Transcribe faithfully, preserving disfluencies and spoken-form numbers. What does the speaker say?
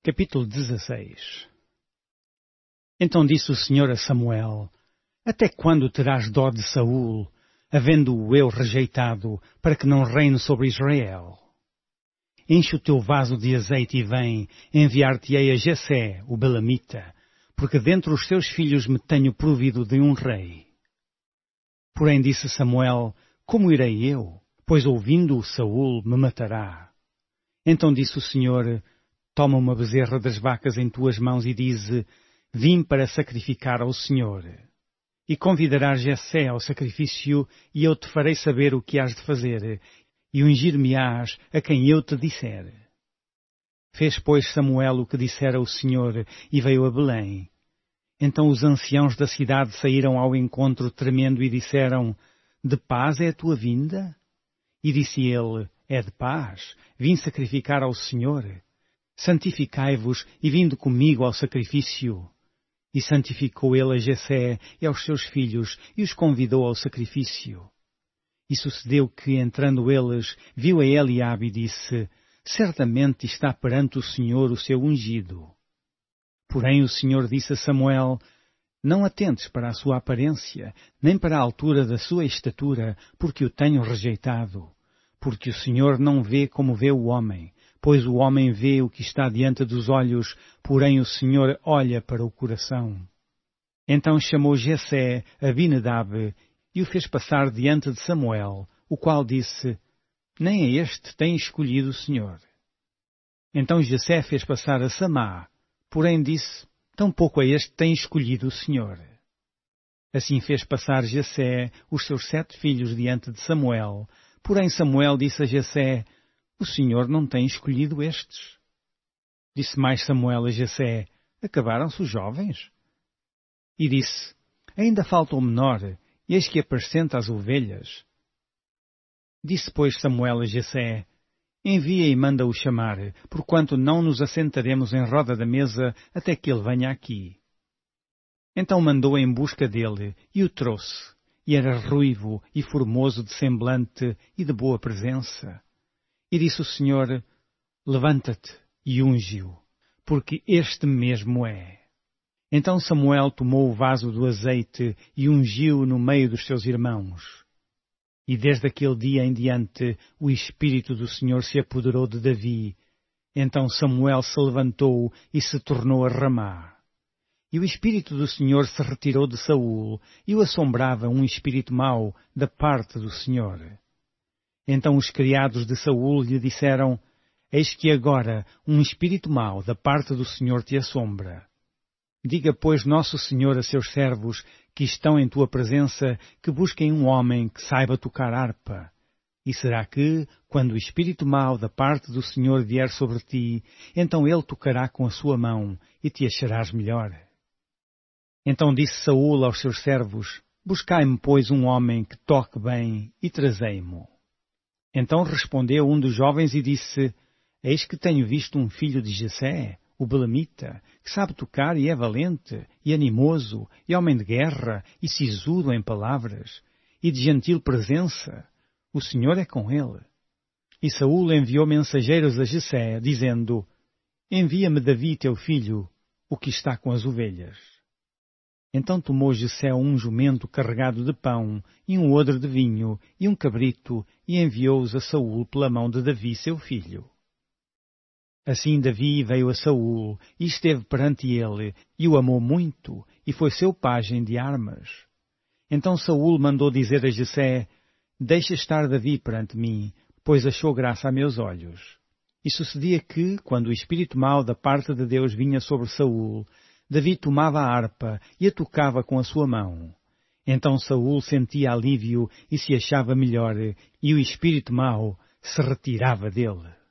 Capítulo dezesseis. Então disse o Senhor a Samuel: Até quando terás dó de Saul, havendo-o eu rejeitado, para que não reine sobre Israel? Enche o teu vaso de azeite e vem, enviar-te-ei a Jessé, o Belamita, porque dentre os seus filhos me tenho provido de um rei. Porém disse Samuel: Como irei eu? Pois ouvindo-o Saul me matará. Então disse o Senhor: Toma uma bezerra das vacas em tuas mãos e dize: Vim para sacrificar ao Senhor. E convidarás Jessé ao sacrifício, e eu te farei saber o que hás de fazer, e ungir-me-ás a quem eu te disser. Fez, pois, Samuel o que dissera o Senhor, e veio a Belém. Então os anciãos da cidade saíram ao encontro tremendo e disseram: De paz é a tua vinda? E disse ele: É de paz, vim sacrificar ao Senhor. Santificai-vos e vinde comigo ao sacrifício. E santificou ele a Jessé e aos seus filhos, e os convidou ao sacrifício. E sucedeu que, entrando eles, viu a Eliabe e disse: Certamente está perante o Senhor o seu ungido. Porém o Senhor disse a Samuel: Não atentes para a sua aparência, nem para a altura da sua estatura, porque o tenho rejeitado. Porque o Senhor não vê como vê o homem, pois o homem vê o que está diante dos olhos, porém o Senhor olha para o coração. Então chamou Jessé Abinadab e o fez passar diante de Samuel, o qual disse: Nem a este tem escolhido o Senhor. Então Jessé fez passar a Samá, porém disse: Tampouco a este tem escolhido o Senhor. Assim fez passar Jessé os seus sete filhos diante de Samuel, porém Samuel disse a Jessé: O Senhor não tem escolhido estes. Disse mais Samuel a Jessé: Acabaram-se os jovens? E disse: Ainda falta o menor, e eis que apascenta as ovelhas. Disse, pois, Samuel a Jessé: Envia e manda-o chamar, porquanto não nos assentaremos em roda da mesa até que ele venha aqui. Então mandou em busca dele, e o trouxe, e era ruivo e formoso de semblante e de boa presença. E disse o Senhor: Levanta-te e unge-o, porque este mesmo é. Então Samuel tomou o vaso do azeite e ungiu-o no meio dos seus irmãos. E desde aquele dia em diante o Espírito do Senhor se apoderou de Davi. Então Samuel se levantou e se tornou a Ramá. E o Espírito do Senhor se retirou de Saul, e o assombrava um espírito mau da parte do Senhor. Então os criados de Saul lhe disseram: Eis que agora um espírito mau da parte do Senhor te assombra. Diga, pois, nosso Senhor a seus servos que estão em tua presença, que busquem um homem que saiba tocar harpa. E será que, quando o espírito mau da parte do Senhor vier sobre ti, então ele tocará com a sua mão, e te acharás melhor. Então disse Saul aos seus servos: Buscai-me, pois, um homem que toque bem, e trazei-mo. Então respondeu um dos jovens e disse: Eis que tenho visto um filho de Jessé, o Belamita, que sabe tocar e é valente, e animoso, e homem de guerra, e sisudo em palavras, e de gentil presença. O Senhor é com ele. E Saul enviou mensageiros a Jessé, dizendo: Envia-me Davi teu filho, o que está com as ovelhas. Então tomou Jessé um jumento carregado de pão, e um odre de vinho, e um cabrito, e enviou-os a Saul pela mão de Davi seu filho. Assim Davi veio a Saul, e esteve perante ele, e o amou muito, e foi seu pajem de armas. Então Saul mandou dizer a Jessé: Deixa estar Davi perante mim, pois achou graça a meus olhos. E sucedia que, quando o espírito mau da parte de Deus vinha sobre Saul, Davi tomava a harpa e a tocava com a sua mão. Então Saul sentia alívio e se achava melhor, e o espírito mau se retirava dele.